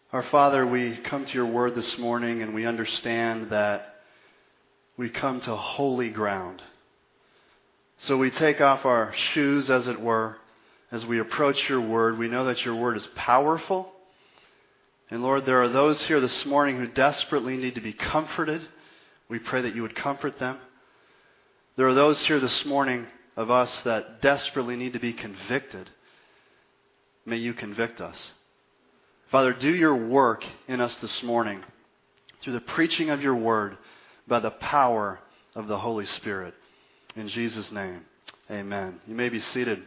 Our Father, we come to your word this morning and we understand that we come to holy ground. So we take off our shoes, as it were, as we approach your word. We know that your word is powerful. And Lord, there are those here this morning who desperately need to be comforted. We pray that you would comfort them. There are those here this morning of us that desperately need to be convicted. May you convict us. Father, do your work in us this morning through the preaching of your word by the power of the Holy Spirit. In Jesus' name, amen. You may be seated.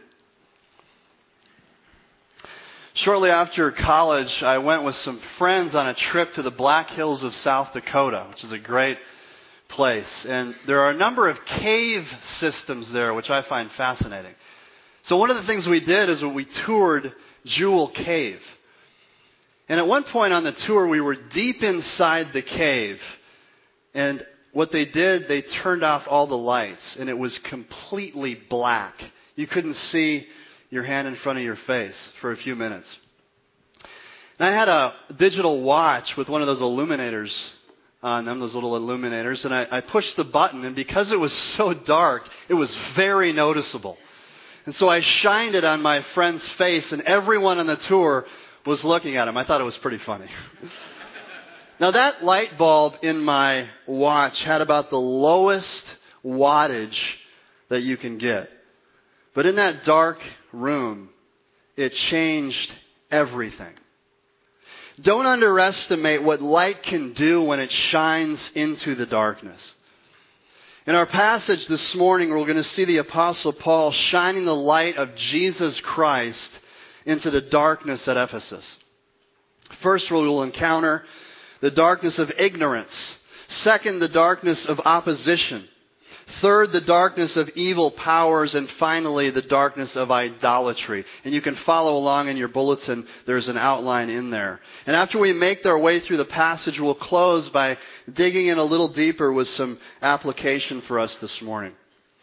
Shortly after college, I went with some friends on a trip to the Black Hills of South Dakota, which is a great place. And there are a number of cave systems there, which I find fascinating. So one of the things we did is we toured Jewel Cave. And at one point on the tour, we were deep inside the cave. And what they did, they turned off all the lights. And it was completely black. You couldn't see your hand in front of your face for a few minutes. And I had a digital watch with one of those illuminators on them, those little illuminators. And I pushed the button. And because it was so dark, it was very noticeable. And so I shined it on my friend's face. And everyone on the tour was looking at him. I thought it was pretty funny. Now that light bulb in my watch had about the lowest wattage that you can get. But in that dark room, it changed everything. Don't underestimate what light can do when it shines into the darkness. In our passage this morning, we're going to see the Apostle Paul shining the light of Jesus Christ into the darkness at Ephesus. First, we will encounter the darkness of ignorance. Second, the darkness of opposition. Third, the darkness of evil powers. And finally, the darkness of idolatry. And you can follow along in your bulletin. There's an outline in there. And after we make our way through the passage, we'll close by digging in a little deeper with some application for us this morning.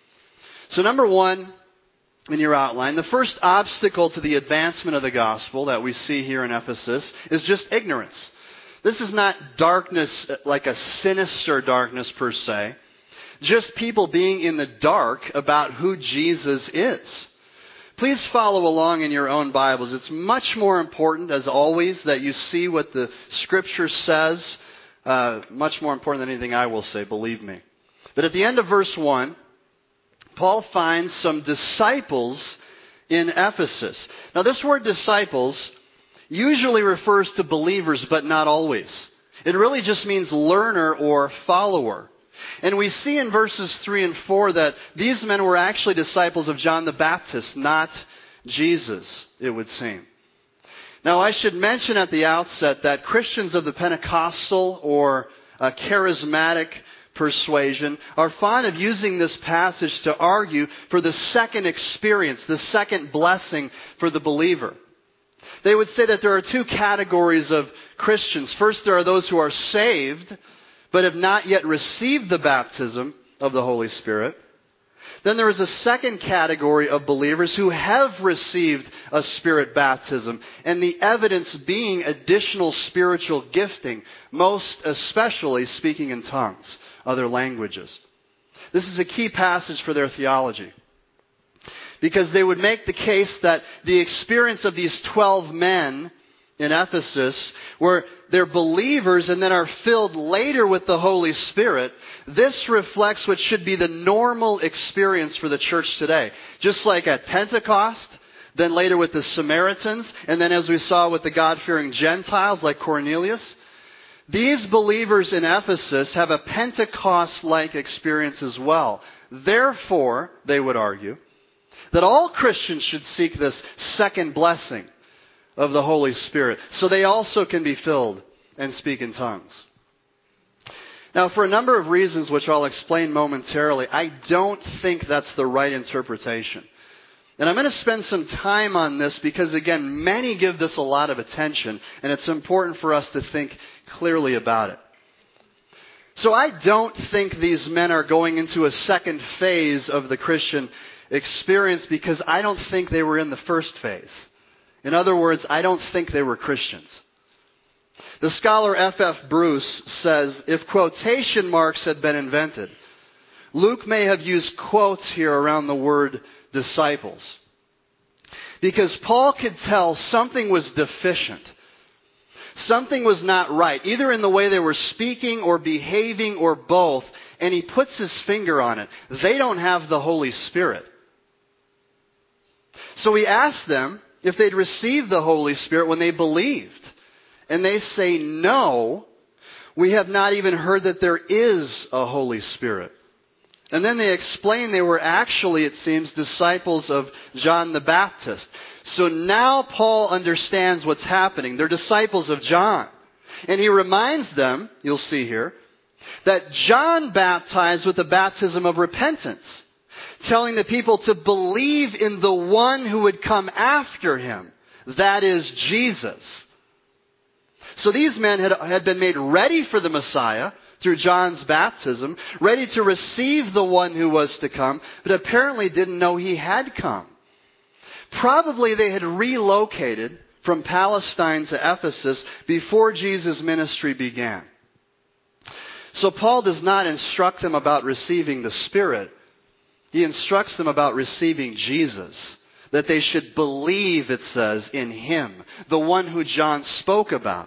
So number one, in your outline, the first obstacle to the advancement of the gospel that we see here in Ephesus is just ignorance. This is not darkness like a sinister darkness per se. Just people being in the dark about who Jesus is. Please follow along in your own Bibles. It's much more important, as always, that you see what the Scripture says. Much more important than anything I will say, believe me. But at the end of verse 1, Paul finds some disciples in Ephesus. Now this word disciples usually refers to believers, but not always. It really just means learner or follower. And we see in verses 3 and 4 that these men were actually disciples of John the Baptist, not Jesus, it would seem. Now I should mention at the outset that Christians of the Pentecostal or charismatic persuasion are fond of using this passage to argue for the second experience, the second blessing for the believer. They would say that there are two categories of Christians. First, there are those who are saved, but have not yet received the baptism of the Holy Spirit. Then there is a second category of believers who have received a Spirit baptism, and the evidence being additional spiritual gifting, most especially speaking in tongues, other languages. This is a key passage for their theology, because they would make the case that the experience of these 12 men in Ephesus, where they're believers and then are filled later with the Holy Spirit, this reflects what should be the normal experience for the church today. Just like at Pentecost, then later with the Samaritans, and then as we saw with the God-fearing Gentiles like Cornelius. These believers in Ephesus have a Pentecost-like experience as well. Therefore, they would argue, that all Christians should seek this second blessing of the Holy Spirit, so they also can be filled and speak in tongues. Now, for a number of reasons, which I'll explain momentarily, I don't think that's the right interpretation. And I'm going to spend some time on this because, again, many give this a lot of attention, and it's important for us to think clearly about it. So I don't think these men are going into a second phase of the Christian experience because I don't think they were in the first phase. In other words, I don't think they were Christians. The scholar F.F. Bruce says, if quotation marks had been invented, Luke may have used quotes here around the word disciples. Because Paul could tell something was deficient. Something was not right, either in the way they were speaking or behaving or both, and he puts his finger on it. They don't have the Holy Spirit. So he asked them if they'd received the Holy Spirit when they believed. And they say, no, we have not even heard that there is a Holy Spirit. And then they explain they were actually, it seems, disciples of John the Baptist. So now Paul understands what's happening. They're disciples of John. And he reminds them, you'll see here, that John baptized with the baptism of repentance, telling the people to believe in the one who would come after him, that is Jesus. So these men had been made ready for the Messiah through John's baptism, ready to receive the one who was to come, but apparently didn't know he had come. Probably they had relocated from Palestine to Ephesus before Jesus' ministry began. So Paul does not instruct them about receiving the Spirit. He instructs them about receiving Jesus. That they should believe, it says, in Him, the one who John spoke about.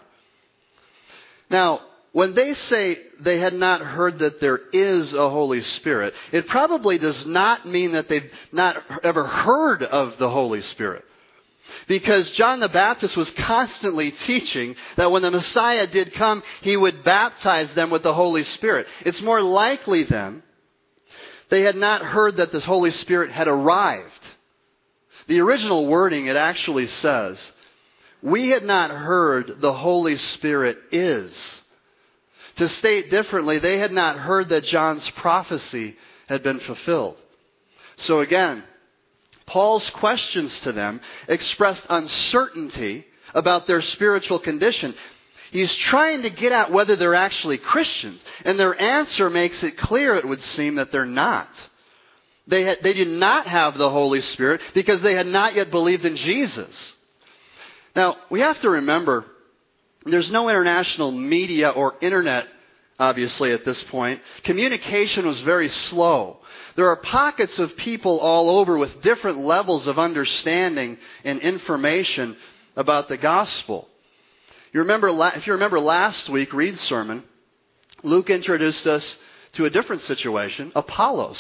Now, when they say they had not heard that there is a Holy Spirit, it probably does not mean that they've not ever heard of the Holy Spirit. Because John the Baptist was constantly teaching that when the Messiah did come, he would baptize them with the Holy Spirit. It's more likely then they had not heard that the Holy Spirit had arrived. The original wording, it actually says, we had not heard the Holy Spirit is. To state differently, they had not heard that John's prophecy had been fulfilled. So again, Paul's questions to them expressed uncertainty about their spiritual condition. He's trying to get at whether they're actually Christians. And their answer makes it clear, it would seem, that they're not. They did not have the Holy Spirit because they had not yet believed in Jesus. Now, we have to remember, there's no international media or internet, obviously, at this point. Communication was very slow. There are pockets of people all over with different levels of understanding and information about the gospel. If you remember last week, Reed's sermon, Luke introduced us to a different situation, Apollos.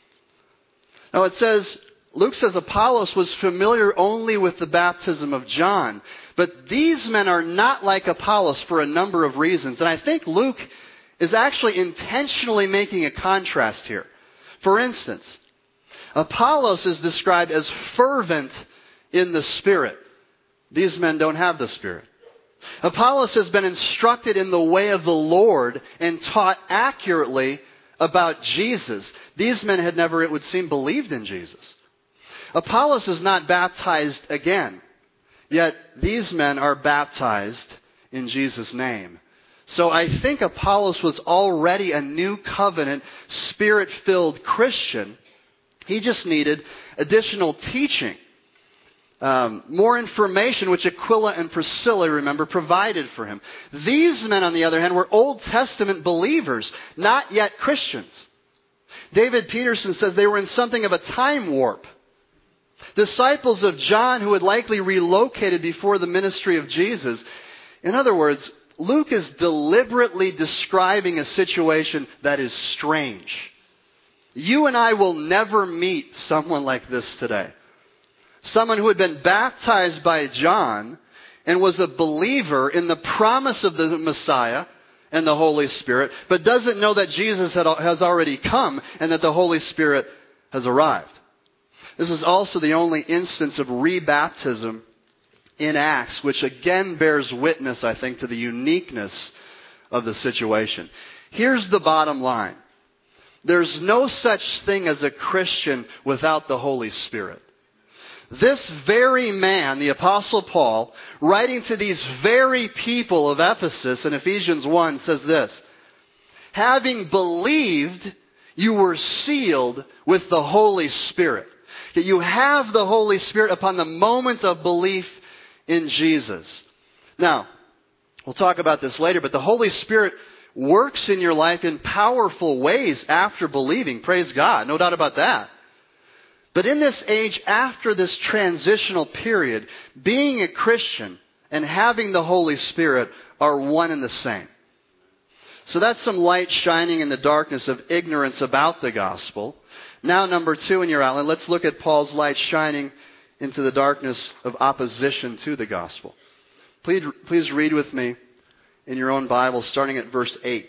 Now Luke says Apollos was familiar only with the baptism of John. But these men are not like Apollos for a number of reasons. And I think Luke is actually intentionally making a contrast here. For instance, Apollos is described as fervent in the Spirit. These men don't have the Spirit. Apollos has been instructed in the way of the Lord and taught accurately about Jesus. These men had never, it would seem, believed in Jesus. Apollos is not baptized again, yet these men are baptized in Jesus' name. So I think Apollos was already a new covenant, Spirit-filled Christian. He just needed additional teaching, more information, which Aquila and Priscilla, remember, provided for him. These men, on the other hand, were Old Testament believers, not yet Christians. David Peterson says they were in something of a time warp. Disciples of John who had likely relocated before the ministry of Jesus. In other words, Luke is deliberately describing a situation that is strange. You and I will never meet someone like this today. Someone who had been baptized by John and was a believer in the promise of the Messiah and the Holy Spirit, but doesn't know that Jesus has already come and that the Holy Spirit has arrived. This is also the only instance of rebaptism in Acts, which again bears witness, I think, to the uniqueness of the situation. Here's the bottom line. There's no such thing as a Christian without the Holy Spirit. This very man, the Apostle Paul, writing to these very people of Ephesus in Ephesians 1, says this: having believed, you were sealed with the Holy Spirit. That you have the Holy Spirit upon the moment of belief in Jesus. Now, We'll talk about this later, but the Holy Spirit works in your life in powerful ways after believing. Praise God. No doubt about that. But in this age, after this transitional period, being a Christian and having the Holy Spirit are one and the same. So that's some light shining in the darkness of ignorance about the gospel. Now, number 2 in your outline, let's look at Paul's light shining into the darkness of opposition to the gospel. Please read with me in your own Bible, starting at verse 8.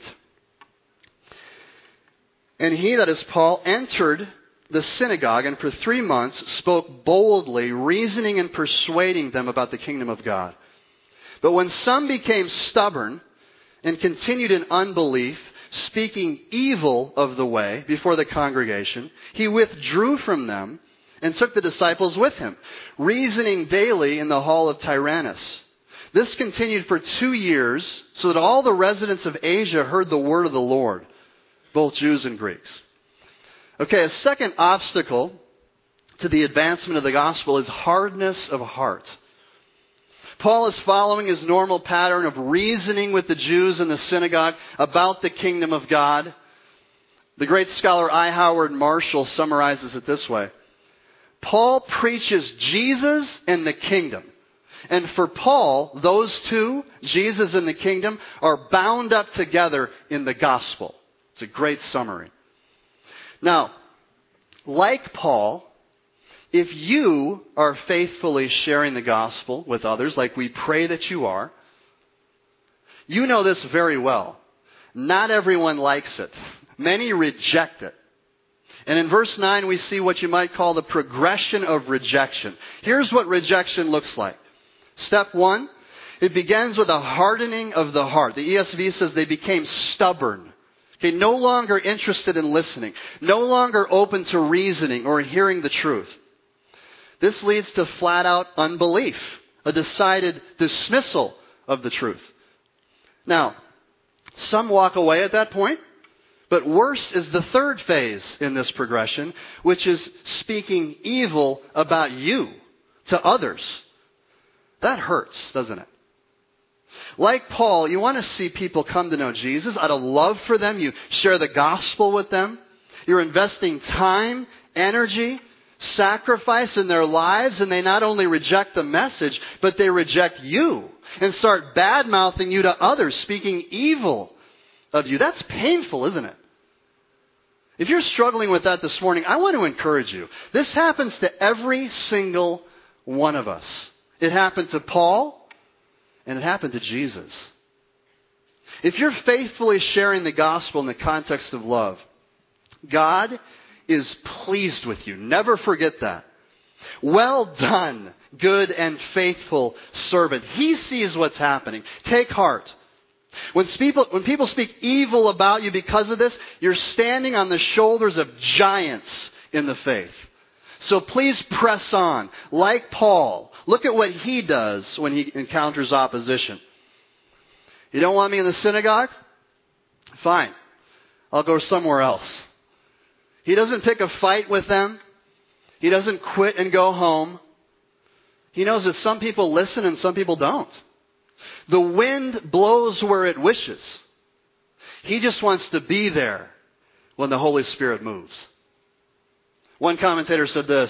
And he, that is Paul, entered the synagogue and for 3 months spoke boldly, reasoning and persuading them about the kingdom of God. But when some became stubborn and continued in unbelief, speaking evil of the way before the congregation, he withdrew from them and took the disciples with him, reasoning daily in the hall of Tyrannus. This continued for 2 years, so that all the residents of Asia heard the word of the Lord, both Jews and Greeks. Okay, a second obstacle to the advancement of the gospel is hardness of heart. Paul is following his normal pattern of reasoning with the Jews in the synagogue about the kingdom of God. The great scholar I. Howard Marshall summarizes it this way. Paul preaches Jesus and the kingdom. And for Paul, those two, Jesus and the kingdom, are bound up together in the gospel. It's a great summary. Now, like Paul, if you are faithfully sharing the gospel with others, like we pray that you are, you know this very well. Not everyone likes it. Many reject it. And in verse 9, we see what you might call the progression of rejection. Here's what rejection looks like. Step 1, it begins with a hardening of the heart. The ESV says they became stubborn. Okay, no longer interested in listening. No longer open to reasoning or hearing the truth. This leads to flat out unbelief. A decided dismissal of the truth. Now, some walk away at that point. But worse is the third phase in this progression, which is speaking evil about you to others. That hurts, doesn't it? Like Paul, you want to see people come to know Jesus. Out of love for them, you share the gospel with them. You're investing time, energy, sacrifice in their lives, and they not only reject the message, but they reject you and start bad-mouthing you to others, speaking evil of you. That's painful, isn't it? If you're struggling with that this morning, I want to encourage you. This happens to every single one of us. It happened to Paul, and it happened to Jesus. If you're faithfully sharing the gospel in the context of love, God is pleased with you. Never forget that. Well done, good and faithful servant. He sees what's happening. Take heart. When people speak evil about you because of this, you're standing on the shoulders of giants in the faith. So please press on. Like Paul, look at what he does when he encounters opposition. You don't want me in the synagogue? Fine. I'll go somewhere else. He doesn't pick a fight with them. He doesn't quit and go home. He knows that some people listen and some people don't. The wind blows where it wishes. He just wants to be there when the Holy Spirit moves. One commentator said this: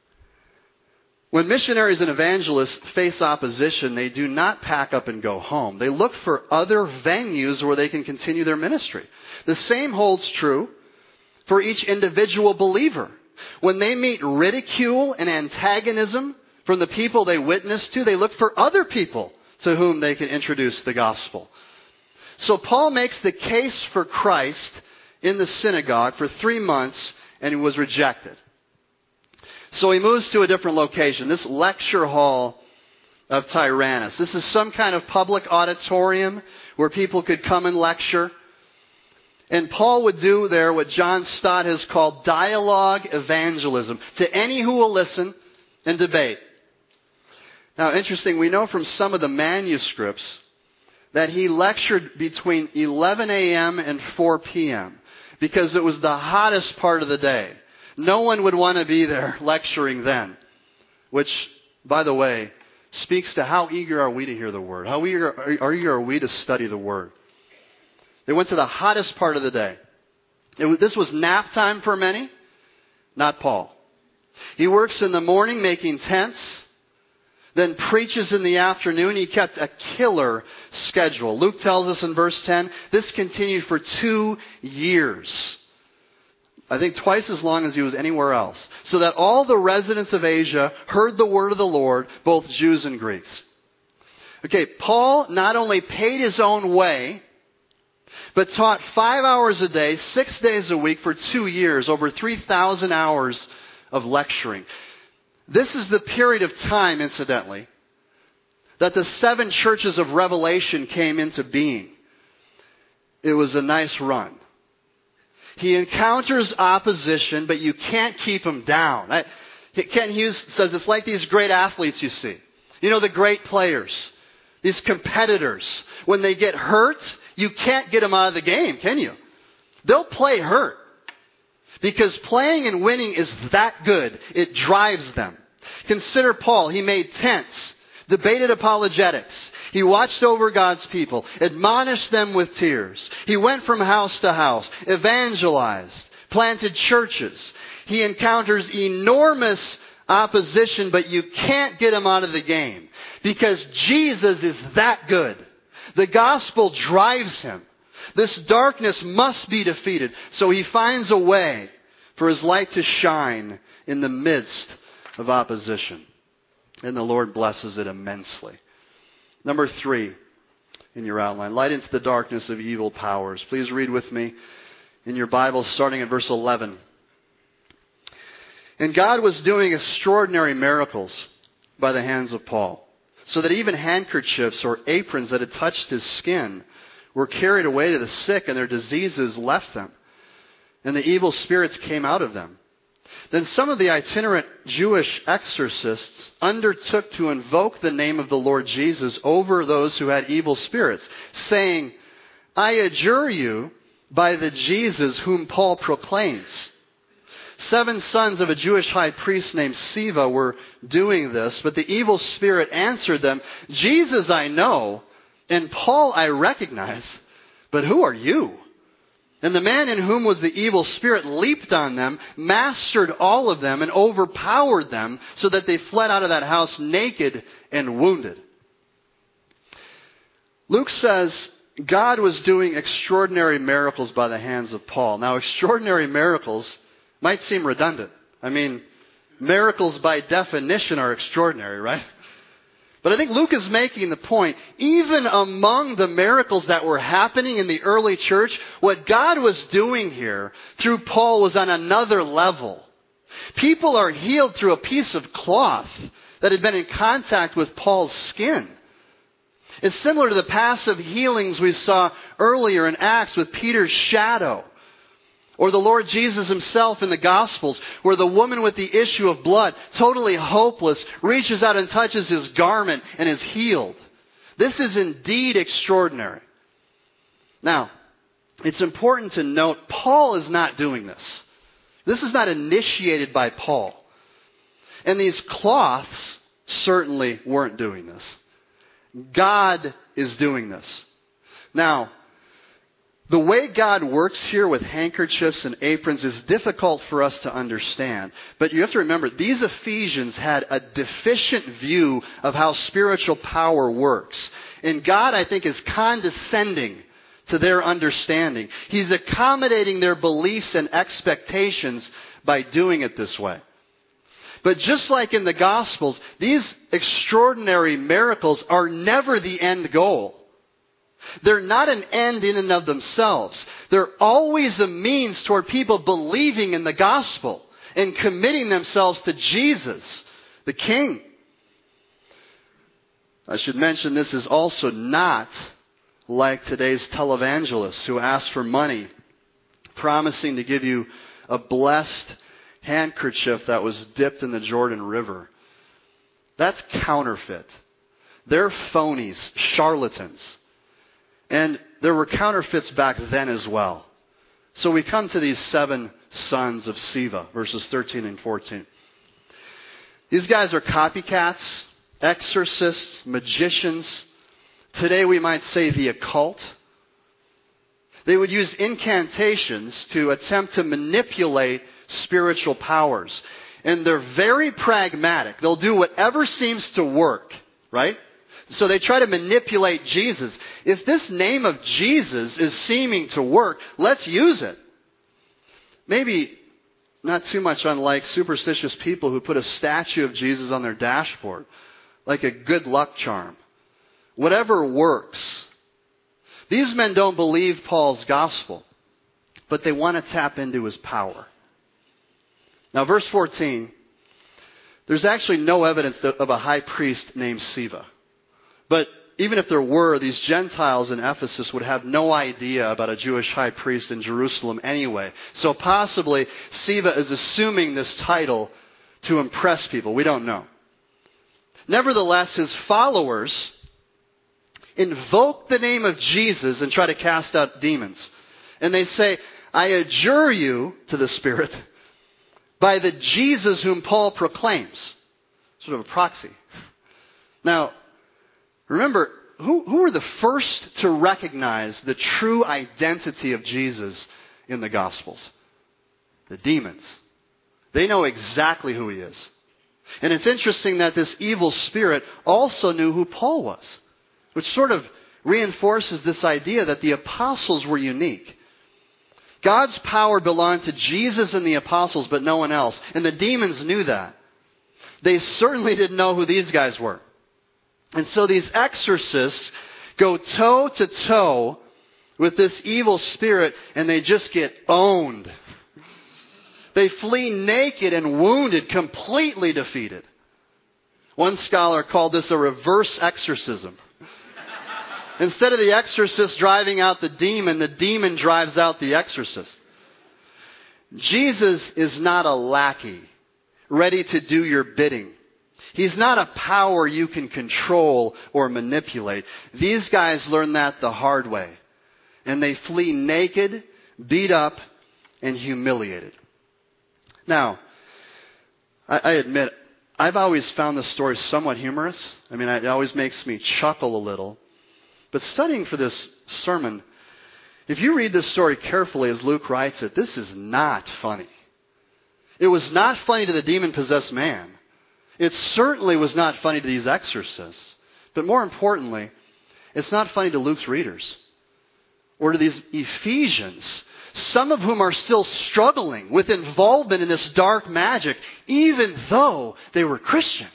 when missionaries and evangelists face opposition, they do not pack up and go home. They look for other venues where they can continue their ministry. The same holds true for each individual believer. When they meet ridicule and antagonism from the people they witness to, they look for other people to whom they can introduce the gospel. So Paul makes the case for Christ in the synagogue for 3 months, and he was rejected. So he moves to a different location, this lecture hall of Tyrannus. This is some kind of public auditorium where people could come and lecture. And Paul would do there what John Stott has called dialogue evangelism, to any who will listen and debate. Now, interesting, we know from some of the manuscripts that he lectured between 11 a.m. and 4 p.m. because it was the hottest part of the day. No one would want to be there lecturing then, which, by the way, speaks to how eager are we to hear the Word? How eager are we to study the Word? They went to the hottest part of the day. This was nap time for many, not Paul. He works in the morning making tents, then preaches in the afternoon. He kept a killer schedule. Luke tells us in verse 10, this continued for 2 years. I think twice as long as he was anywhere else. So that all the residents of Asia heard the word of the Lord, both Jews and Greeks. Okay, Paul not only paid his own way, but taught 5 hours a day, 6 days a week for 2 years, over 3,000 hours of lecturing. This is the period of time, incidentally, that the 7 churches of Revelation came into being. It was a nice run. He encounters opposition, but you can't keep him down. Ken Hughes says it's like these great athletes you see. You know, the great players, these competitors. When they get hurt, you can't get them out of the game, can you? They'll play hurt. Because playing and winning is that good. It drives them. Consider Paul. He made tents, debated apologetics. He watched over God's people, admonished them with tears. He went from house to house, evangelized, planted churches. He encounters enormous opposition, but you can't get him out of the game because Jesus is that good. The gospel drives him. This darkness must be defeated. So he finds a way for his light to shine in the midst of opposition. And the Lord blesses it immensely. Number 3 in your outline. Light into the darkness of evil powers. Please read with me in your Bible starting at verse 11. And God was doing extraordinary miracles by the hands of Paul, so that even handkerchiefs or aprons that had touched his skin were carried away to the sick, and their diseases left them, and the evil spirits came out of them. Then some of the itinerant Jewish exorcists undertook to invoke the name of the Lord Jesus over those who had evil spirits, saying, I adjure you by the Jesus whom Paul proclaims. 7 sons of a Jewish high priest named Sceva were doing this, but the evil spirit answered them, Jesus I know, and Paul I recognize, but who are you? And the man in whom was the evil spirit leaped on them, mastered all of them, and overpowered them, so that they fled out of that house naked and wounded. Luke says God was doing extraordinary miracles by the hands of Paul. Now, extraordinary miracles might seem redundant. I mean, miracles by definition are extraordinary, right? But I think Luke is making the point, even among the miracles that were happening in the early church, what God was doing here through Paul was on another level. People are healed through a piece of cloth that had been in contact with Paul's skin. It's similar to the passive healings we saw earlier in Acts with Peter's shadow. Or the Lord Jesus himself in the Gospels, where the woman with the issue of blood, totally hopeless, reaches out and touches his garment and is healed. This is indeed extraordinary. Now, it's important to note, Paul is not doing this. This is not initiated by Paul. And these cloths certainly weren't doing this. God is doing this. Now, the way God works here with handkerchiefs and aprons is difficult for us to understand. But you have to remember, these Ephesians had a deficient view of how spiritual power works. And God, I think, is condescending to their understanding. He's accommodating their beliefs and expectations by doing it this way. But just like in the Gospels, these extraordinary miracles are never the end goal. They're not an end in and of themselves. They're always a means toward people believing in the gospel and committing themselves to Jesus, the King. I should mention this is also not like today's televangelists who ask for money, promising to give you a blessed handkerchief that was dipped in the Jordan River. That's counterfeit. They're phonies, charlatans. And there were counterfeits back then as well. So we come to these 7 sons of Sceva, verses 13 and 14. These guys are copycats. exorcists, magicians. Today we might say the occult. They would use incantations to attempt to manipulate spiritual powers. And they're very pragmatic. They'll do whatever seems to work, right? So they try to manipulate Jesus. If this name of Jesus is seeming to work, let's use it. Maybe not too much unlike superstitious people who put a statue of Jesus on their dashboard, like a good luck charm. Whatever works. These men don't believe Paul's gospel, but they want to tap into his power. Now, verse 14, there's actually no evidence of a high priest named Sceva. But even if there were, these Gentiles in Ephesus would have no idea about a Jewish high priest in Jerusalem anyway. So possibly Sceva is assuming this title to impress people. We don't know. Nevertheless, his followers invoke the name of Jesus and try to cast out demons. And they say, I adjure you to the Spirit by the Jesus whom Paul proclaims. Sort of a proxy. Now, remember, who were the first to recognize the true identity of Jesus in the Gospels? The demons. They know exactly who he is. And it's interesting that this evil spirit also knew who Paul was, which sort of reinforces this idea that the apostles were unique. God's power belonged to Jesus and the apostles, but no one else. And the demons knew that. They certainly didn't know who these guys were. And so these exorcists go toe to toe with this evil spirit, and they just get owned. They flee naked and wounded, completely defeated. One scholar called this a reverse exorcism. Instead of the exorcist driving out the demon drives out the exorcist. Jesus is not a lackey, ready to do your bidding. He's not a power you can control or manipulate. These guys learn that the hard way. And they flee naked, beat up, and humiliated. Now, I admit, I've always found this story somewhat humorous. I mean, it always makes me chuckle a little. But studying for this sermon, if you read this story carefully as Luke writes it, this is not funny. It was not funny to the demon-possessed man. It certainly was not funny to these exorcists. But more importantly, it's not funny to Luke's readers or to these Ephesians, some of whom are still struggling with involvement in this dark magic, even though they were Christians.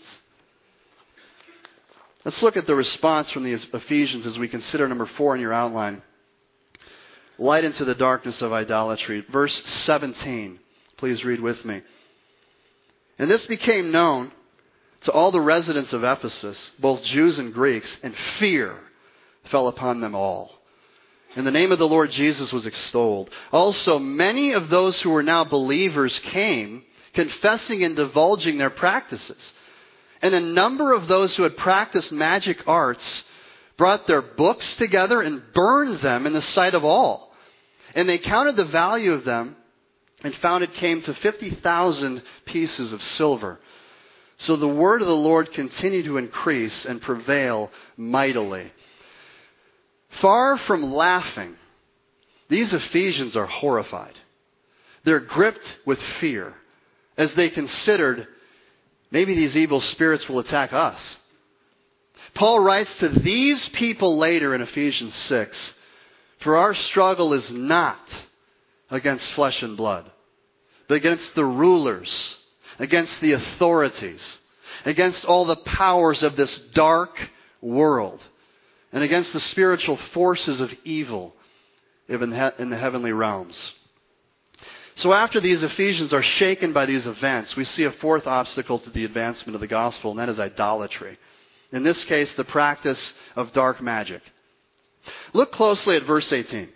Let's look at the response from these Ephesians as we consider number 4 in your outline. Light into the darkness of idolatry. Verse 17. Please read with me. And this became known to all the residents of Ephesus, both Jews and Greeks, and fear fell upon them all. And the name of the Lord Jesus was extolled. Also, many of those who were now believers came, confessing and divulging their practices. And a number of those who had practiced magic arts brought their books together and burned them in the sight of all. And they counted the value of them and found it came to 50,000 pieces of silver. So the word of the Lord continued to increase and prevail mightily. Far from laughing, these Ephesians are horrified. They're gripped with fear as they considered, maybe these evil spirits will attack us. Paul writes to these people later in Ephesians 6, for our struggle is not against flesh and blood, but against the rulers, against the authorities, against all the powers of this dark world, and against the spiritual forces of evil in the heavenly realms. So after these Ephesians are shaken by these events, we see a fourth obstacle to the advancement of the gospel, and that is idolatry. In this case, the practice of dark magic. Look closely at verse 18.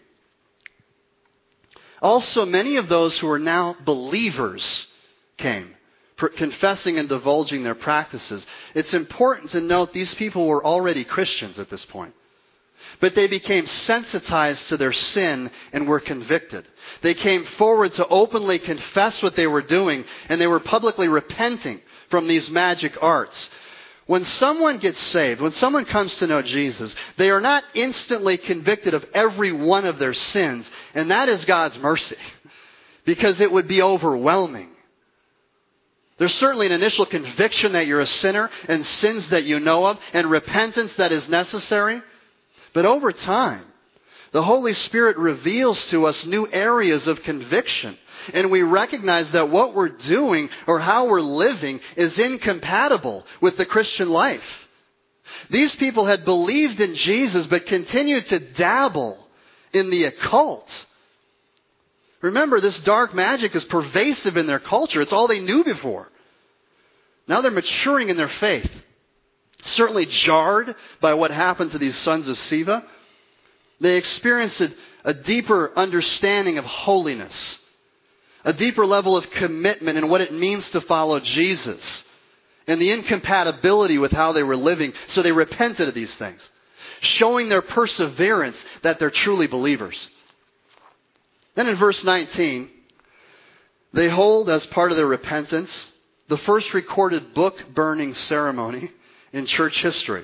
Also, many of those who are now believers came, confessing and divulging their practices. It's important to note these people were already Christians at this point. But they became sensitized to their sin and were convicted. They came forward to openly confess what they were doing, and they were publicly repenting from these magic arts. When someone gets saved, when someone comes to know Jesus, they are not instantly convicted of every one of their sins, and that is God's mercy, because it would be overwhelming. There's certainly an initial conviction that you're a sinner and sins that you know of and repentance that is necessary. But over time, the Holy Spirit reveals to us new areas of conviction. And we recognize that what we're doing or how we're living is incompatible with the Christian life. These people had believed in Jesus but continued to dabble in the occult. Remember, this dark magic is pervasive in their culture. It's all they knew before. Now they're maturing in their faith. Certainly jarred by what happened to these sons of Sceva. They experienced a deeper understanding of holiness. A deeper level of commitment in what it means to follow Jesus. And the incompatibility with how they were living. So they repented of these things. Showing their perseverance that they're truly believers. Then in verse 19, they hold as part of their repentance the first recorded book burning ceremony in church history.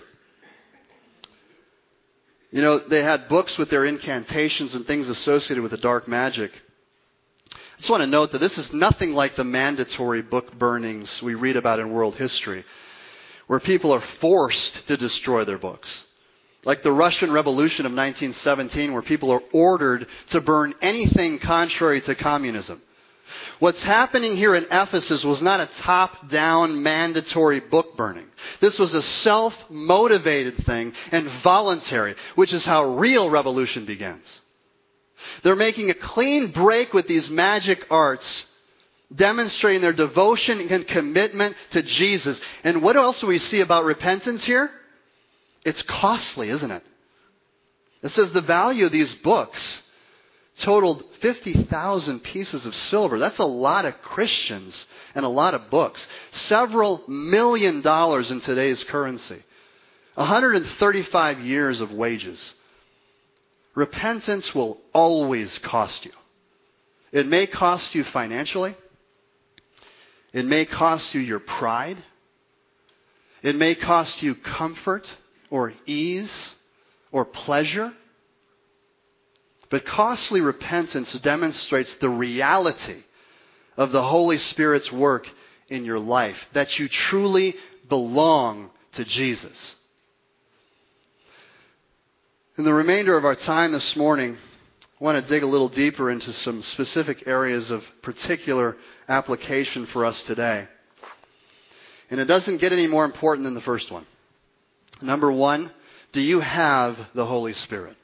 You know, they had books with their incantations and things associated with the dark magic. I just want to note that this is nothing like the mandatory book burnings we read about in world history, where people are forced to destroy their books. Like the Russian Revolution of 1917, where people are ordered to burn anything contrary to communism. What's happening here in Ephesus was not a top-down mandatory book burning. This was a self-motivated thing and voluntary, which is how real revolution begins. They're making a clean break with these magic arts, demonstrating their devotion and commitment to Jesus. And what else do we see about repentance here? It's costly, isn't it? It says the value of these books totaled 50,000 pieces of silver. That's a lot of Christians and a lot of books. Several $1 million in today's currency. 135 years of wages. Repentance will always cost you. It may cost you financially. It may cost you your pride. It may cost you comfort or ease or pleasure. But costly repentance demonstrates the reality of the Holy Spirit's work in your life, that you truly belong to Jesus. In the remainder of our time this morning, I want to dig a little deeper into some specific areas of particular application for us today. And it doesn't get any more important than the first one. Number one, do you have the Holy Spirit?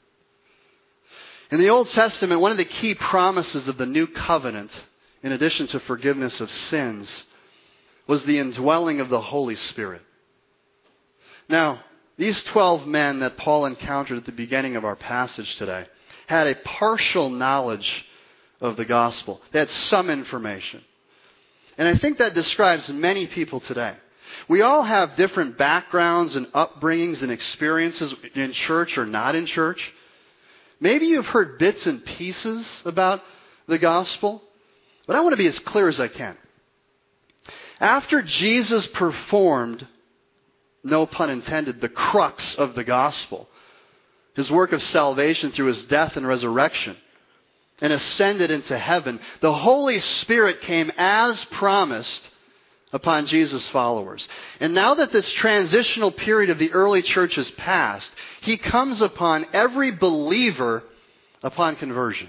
In the Old Testament, one of the key promises of the New Covenant, in addition to forgiveness of sins, was the indwelling of the Holy Spirit. Now, these 12 men that Paul encountered at the beginning of our passage today had a partial knowledge of the gospel. They had some information. And I think that describes many people today. We all have different backgrounds and upbringings and experiences in church or not in church. Maybe you've heard bits and pieces about the gospel, but I want to be as clear as I can. After Jesus performed, no pun intended, the crux of the gospel, his work of salvation through his death and resurrection, and ascended into heaven, the Holy Spirit came as promised upon Jesus' followers. And now that this transitional period of the early church has passed, he comes upon every believer upon conversion.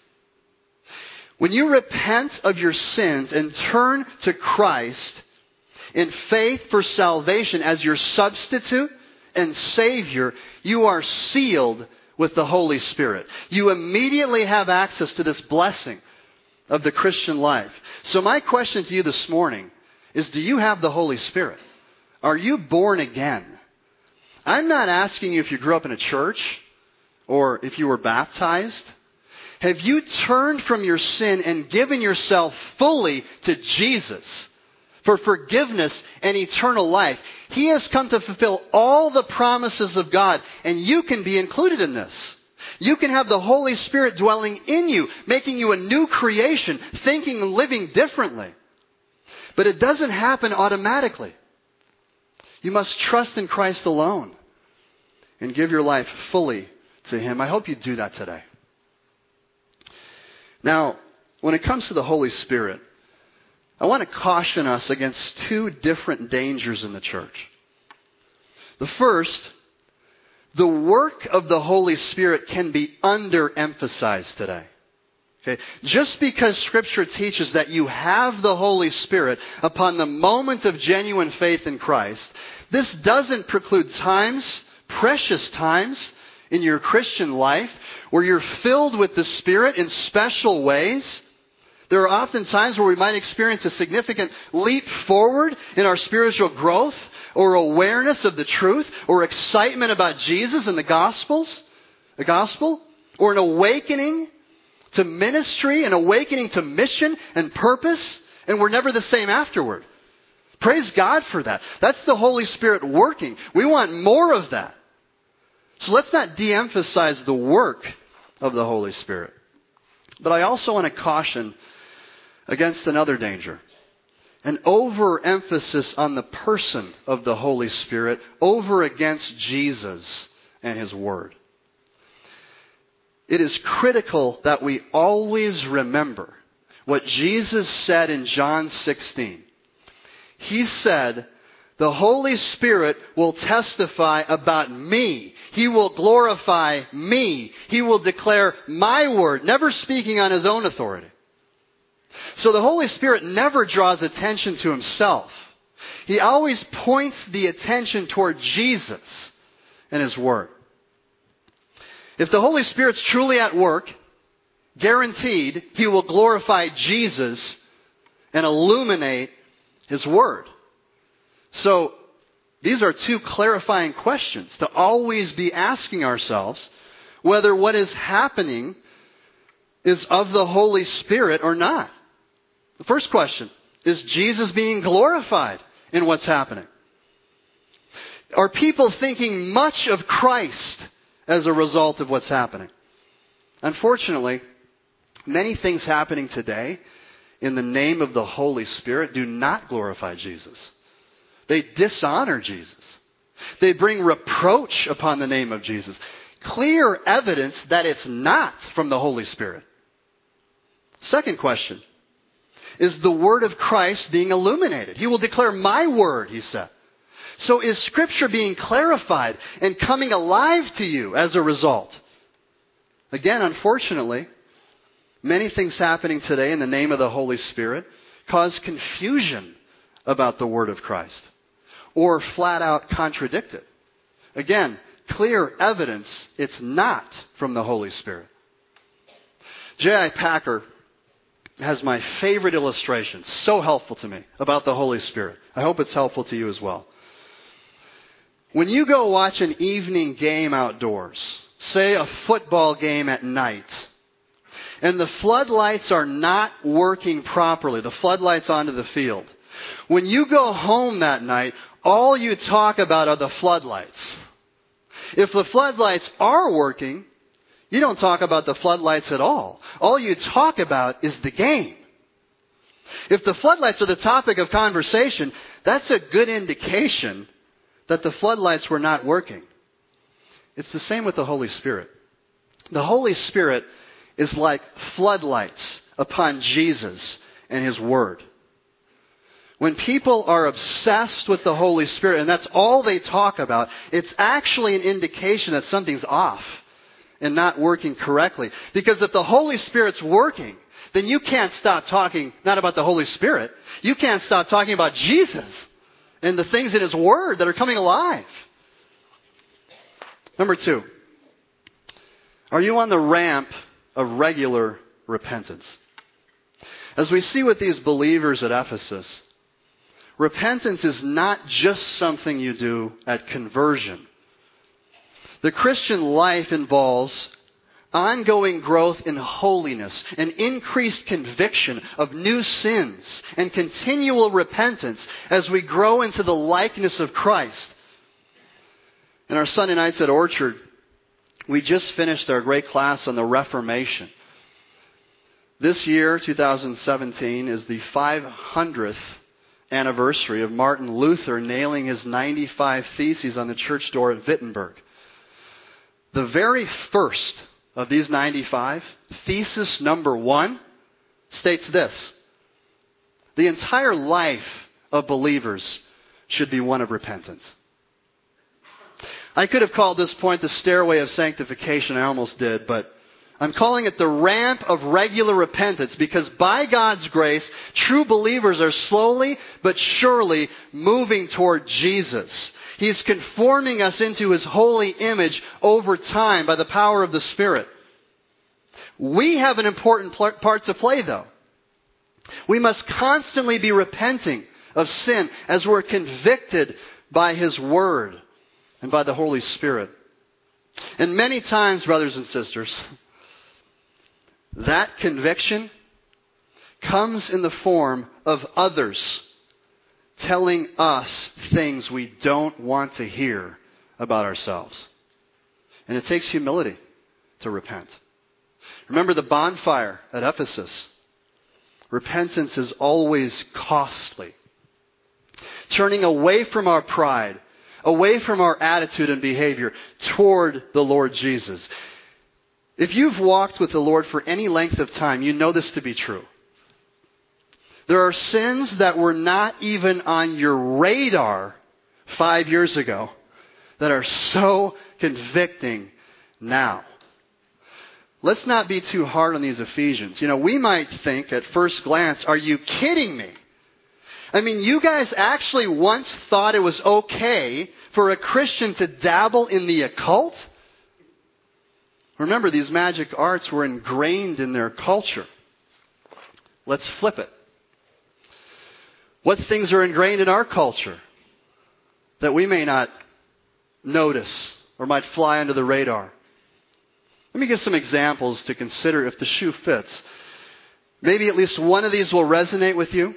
When you repent of your sins and turn to Christ in faith for salvation as your substitute and Savior, you are sealed with the Holy Spirit. You immediately have access to this blessing of the Christian life. So my question to you this morning is, do you have the Holy Spirit? Are you born again? I'm not asking you if you grew up in a church or if you were baptized. Have you turned from your sin and given yourself fully to Jesus for forgiveness and eternal life? He has come to fulfill all the promises of God, and you can be included in this. You can have the Holy Spirit dwelling in you, making you a new creation, thinking and living differently. But it doesn't happen automatically. You must trust in Christ alone and give your life fully to Him. I hope you do that today. Now, when it comes to the Holy Spirit, I want to caution us against two different dangers in the church. The first, the work of the Holy Spirit can be underemphasized today. Okay? Just because Scripture teaches that you have the Holy Spirit upon the moment of genuine faith in Christ, this doesn't preclude times, precious times, in your Christian life where you're filled with the Spirit in special ways. There are often times where we might experience a significant leap forward in our spiritual growth or awareness of the truth or excitement about Jesus and the gospel, or an awakening to ministry, an awakening to mission and purpose, and we're never the same afterward. Praise God for that. That's the Holy Spirit working. We want more of that. So let's not de-emphasize the work of the Holy Spirit. But I also want to caution against another danger. An overemphasis on the person of the Holy Spirit over against Jesus and His Word. It is critical that we always remember what Jesus said in John 16. He said, "The Holy Spirit will testify about me. He will glorify me. He will declare my word," never speaking on His own authority. So the Holy Spirit never draws attention to Himself. He always points the attention toward Jesus and His Word. If the Holy Spirit's truly at work, guaranteed He will glorify Jesus and illuminate His Word. So, these are two clarifying questions to always be asking ourselves whether what is happening is of the Holy Spirit or not. The first question, is Jesus being glorified in what's happening? Are people thinking much of Christ as a result of what's happening? Unfortunately, many things happening today in the name of the Holy Spirit do not glorify Jesus. They dishonor Jesus. They bring reproach upon the name of Jesus. Clear evidence that it's not from the Holy Spirit. Second question, is the word of Christ being illuminated? He will declare my word, He said. So is Scripture being clarified and coming alive to you as a result? Again, unfortunately, many things happening today in the name of the Holy Spirit cause confusion about the word of Christ, or flat out contradict it. Again, clear evidence it's not from the Holy Spirit. J.I. Packer has my favorite illustration, so helpful to me, about the Holy Spirit. I hope it's helpful to you as well. When you go watch an evening game outdoors, say a football game at night, and the floodlights are not working properly, the floodlights onto the field, when you go home that night, all you talk about are the floodlights. If the floodlights are working, you don't talk about the floodlights at all. All you talk about is the game. If the floodlights are the topic of conversation, that's a good indication that the floodlights were not working. It's the same with the Holy Spirit. The Holy Spirit is like floodlights upon Jesus and His Word. When people are obsessed with the Holy Spirit, and that's all they talk about, it's actually an indication that something's off and not working correctly. Because if the Holy Spirit's working, then you can't stop talking, not about the Holy Spirit, you can't stop talking about Jesus and the things in His Word that are coming alive. Number 2, are you on the ramp of regular repentance? As we see with these believers at Ephesus, repentance is not just something you do at conversion. The Christian life involves ongoing growth in holiness, an increased conviction of new sins, and continual repentance as we grow into the likeness of Christ. In our Sunday nights at Orchard, we just finished our great class on the Reformation. This year, 2017, is the 500th anniversary of Martin Luther nailing his 95 Theses on the church door at Wittenberg. The very first of these 95, thesis number 1, states this: the entire life of believers should be one of repentance. I could have called this point the stairway of sanctification. I almost did, but I'm calling it the ramp of regular repentance, because by God's grace, true believers are slowly but surely moving toward Jesus. He's conforming us into His holy image over time by the power of the Spirit. We have an important part to play, though. We must constantly be repenting of sin as we're convicted by His Word and by the Holy Spirit. And many times, brothers and sisters, that conviction comes in the form of others telling us things we don't want to hear about ourselves. And it takes humility to repent. Remember the bonfire at Ephesus. Repentance is always costly. Turning away from our pride, away from our attitude and behavior toward the Lord Jesus. If you've walked with the Lord for any length of time, you know this to be true. There are sins that were not even on your radar 5 years ago that are so convicting now. Let's not be too hard on these Ephesians. We might think at first glance, are you kidding me? I mean, you guys actually once thought it was okay for a Christian to dabble in the occult? Remember, these magic arts were ingrained in their culture. Let's flip it. What things are ingrained in our culture that we may not notice or might fly under the radar? Let me give some examples to consider if the shoe fits. Maybe at least one of these will resonate with you.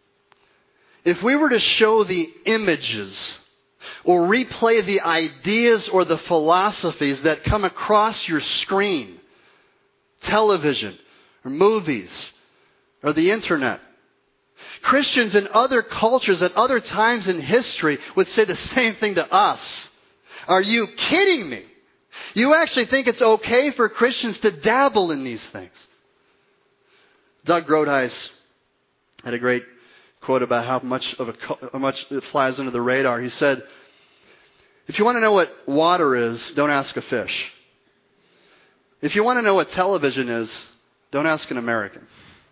If we were to show the images or replay the ideas or the philosophies that come across your screen, television, or movies, or the internet, Christians in other cultures at other times in history would say the same thing to us. Are you kidding me? You actually think it's okay for Christians to dabble in these things? Doug Groothuis had a great quote about how much it flies under the radar. He said, if you want to know what water is, don't ask a fish. If you want to know what television is, don't ask an American.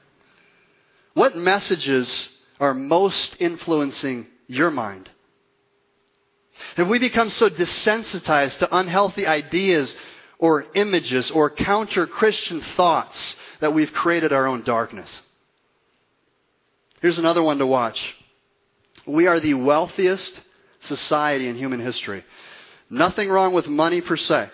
What messages are most influencing your mind? Have we become so desensitized to unhealthy ideas or images or counter-Christian thoughts that we've created our own darkness? Here's another one to watch. We are the wealthiest society in human history. Nothing wrong with money per se.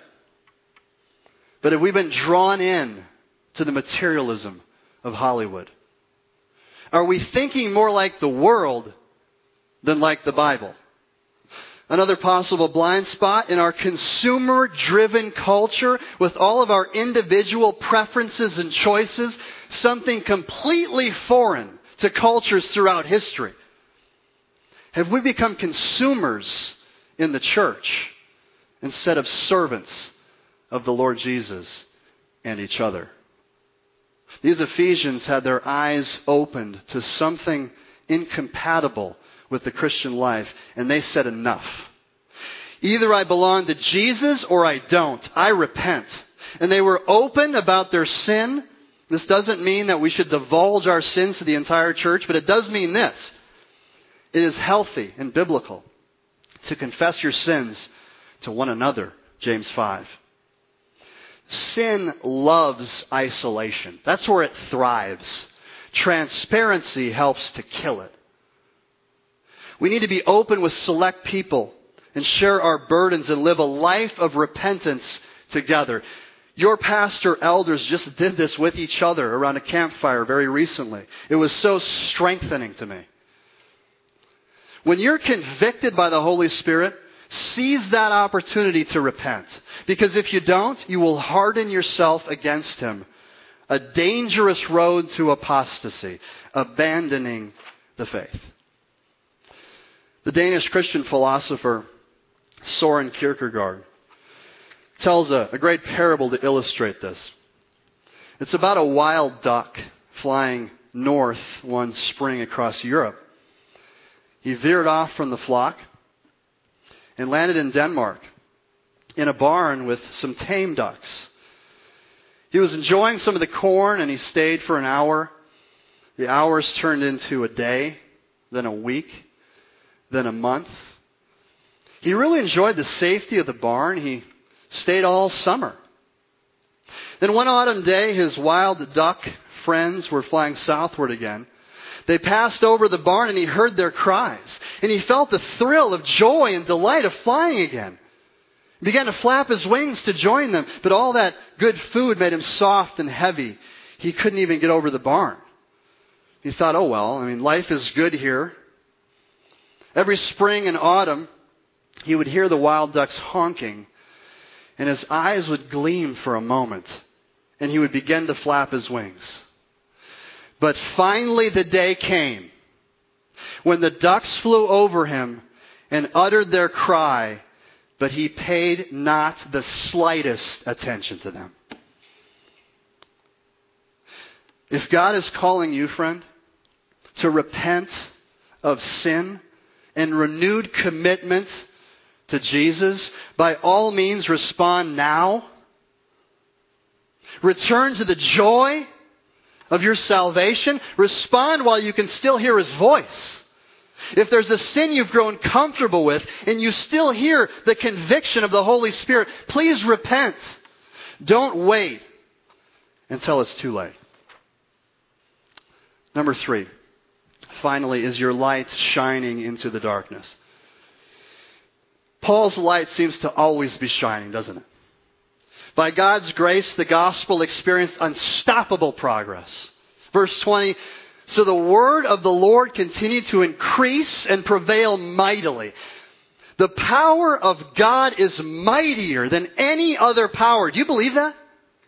But have we been drawn in to the materialism of Hollywood? Are we thinking more like the world than like the Bible? Another possible blind spot: in our consumer-driven culture, with all of our individual preferences and choices, something completely foreign to cultures throughout history. Have we become consumers in the church instead of servants of the Lord Jesus and each other? These Ephesians had their eyes opened to something incompatible with the Christian life, and they said enough. Either I belong to Jesus or I don't. I repent. And they were open about their sin. This doesn't mean that we should divulge our sins to the entire church, but it does mean this. It is healthy and biblical to confess your sins to one another, James 5. Sin loves isolation. That's where it thrives. Transparency helps to kill it. We need to be open with select people and share our burdens and live a life of repentance together. Your pastor elders just did this with each other around a campfire very recently. It was so strengthening to me. When you're convicted by the Holy Spirit, seize that opportunity to repent. Because if you don't, you will harden yourself against Him. A dangerous road to apostasy, abandoning the faith. The Danish Christian philosopher Soren Kierkegaard tells a great parable to illustrate this. It's about a wild duck flying north one spring across Europe. He veered off from the flock and landed in Denmark in a barn with some tame ducks. He was enjoying some of the corn and he stayed for an hour. The hours turned into a day, then a week, then a month. He really enjoyed the safety of the barn. He stayed all summer. Then one autumn day, his wild duck friends were flying southward again. They passed over the barn and he heard their cries. And he felt the thrill of joy and delight of flying again. He began to flap his wings to join them. But all that good food made him soft and heavy. He couldn't even get over the barn. He thought, oh well, life is good here. Every spring and autumn, he would hear the wild ducks honking. And his eyes would gleam for a moment. And he would begin to flap his wings. But finally the day came when the ducks flew over him and uttered their cry, but he paid not the slightest attention to them. If God is calling you, friend, to repent of sin and renewed commitment to Jesus, by all means respond now. Return to the joy of your salvation. Respond while you can still hear His voice. If there's a sin you've grown comfortable with and you still hear the conviction of the Holy Spirit, please repent. Don't wait until it's too late. Number 3, finally, is your light shining into the darkness? Paul's light seems to always be shining, doesn't it? By God's grace, the gospel experienced unstoppable progress. Verse 20, so the word of the Lord continued to increase and prevail mightily. The power of God is mightier than any other power. Do you believe that?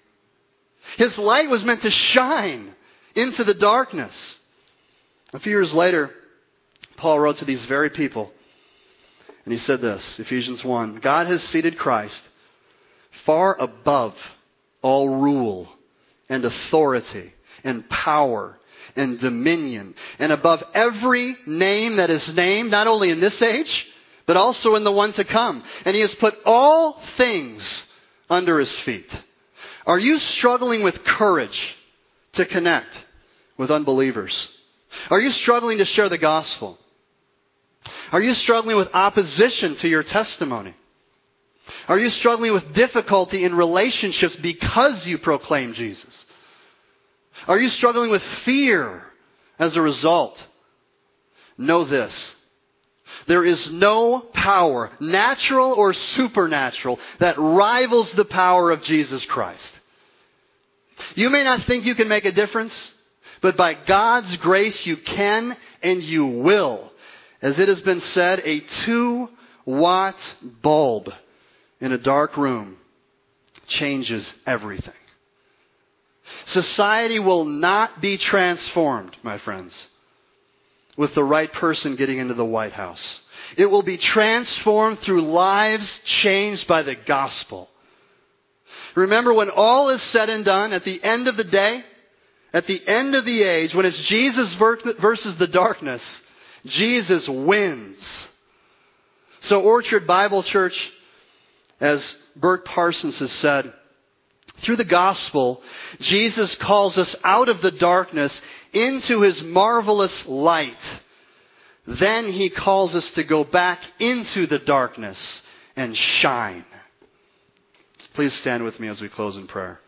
His light was meant to shine into the darkness. A few years later, Paul wrote to these very people, and he said this, Ephesians 1, God has seated Christ far above all rule and authority and power and dominion, and above every name that is named, not only in this age, but also in the one to come. And He has put all things under His feet. Are you struggling with courage to connect with unbelievers? Are you struggling to share the gospel? Are you struggling with opposition to your testimony? Are you struggling with difficulty in relationships because you proclaim Jesus? Are you struggling with fear as a result? Know this. There is no power, natural or supernatural, that rivals the power of Jesus Christ. You may not think you can make a difference, but by God's grace you can and you will. As it has been said, a 2-watt bulb in a dark room changes everything. Society will not be transformed, my friends, with the right person getting into the White House. It will be transformed through lives changed by the gospel. Remember, when all is said and done, at the end of the day, at the end of the age, when it's Jesus versus the darkness, Jesus wins. So Orchard Bible Church, as Bert Parsons has said, through the gospel, Jesus calls us out of the darkness into His marvelous light. Then He calls us to go back into the darkness and shine. Please stand with me as we close in prayer.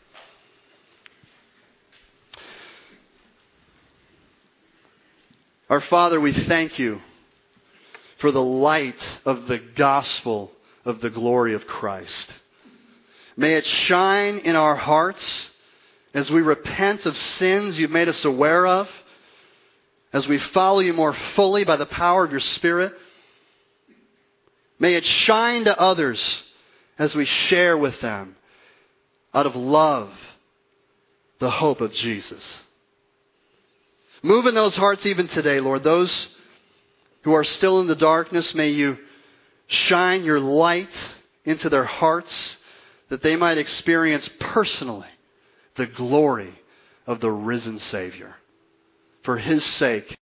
Our Father, we thank You for the light of the gospel of the glory of Christ. May it shine in our hearts as we repent of sins You've made us aware of, as we follow You more fully by the power of Your Spirit. May it shine to others as we share with them out of love the hope of Jesus. Move in those hearts even today, Lord, those who are still in the darkness, may you shine your light into their hearts that they might experience personally the glory of the risen Savior. For His sake,